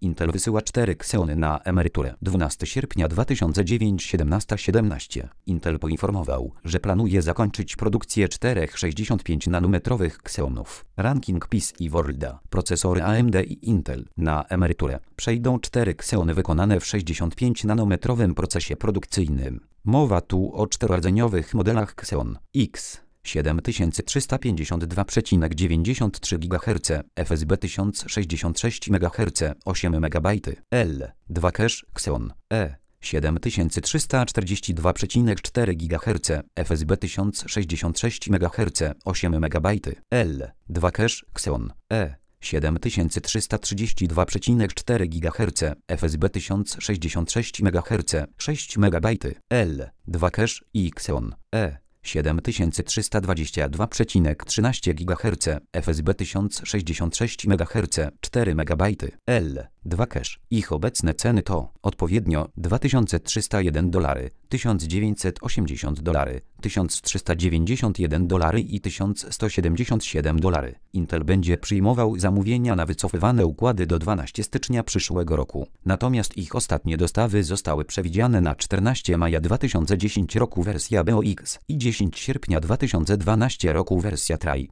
Intel wysyła 4 Xeony na emeryturę. 12 sierpnia 2009 17:17. Intel poinformował, że planuje zakończyć produkcję 4 65-nanometrowych Xeonów. Ranking PIS i Worlda. Procesory AMD i Intel. Na emeryturę przejdą 4 Xeony wykonane w 65-nanometrowym procesie produkcyjnym. Mowa tu o czterorodzeniowych modelach Xeon X 7352,93 GHz, FSB 1066 MHz, 8 MB, L2 cache Xeon E 7342,4 GHz, FSB 1066 MHz, 8 MB, L2 cache Xeon E 7332,4 GHz, FSB 1066 MHz, 6 MB, L2 cache i Xeon E 7322,13 GHz, FSB 1066 MHz, 4 MB, L2 cache. Ich obecne ceny to odpowiednio $2301, $1980, $1391 i $1177. Intel będzie przyjmował zamówienia na wycofywane układy do 12 stycznia przyszłego roku. Natomiast ich ostatnie dostawy zostały przewidziane na 14 maja 2010 roku wersja BOX i 10 sierpnia 2012 roku wersja TRAI.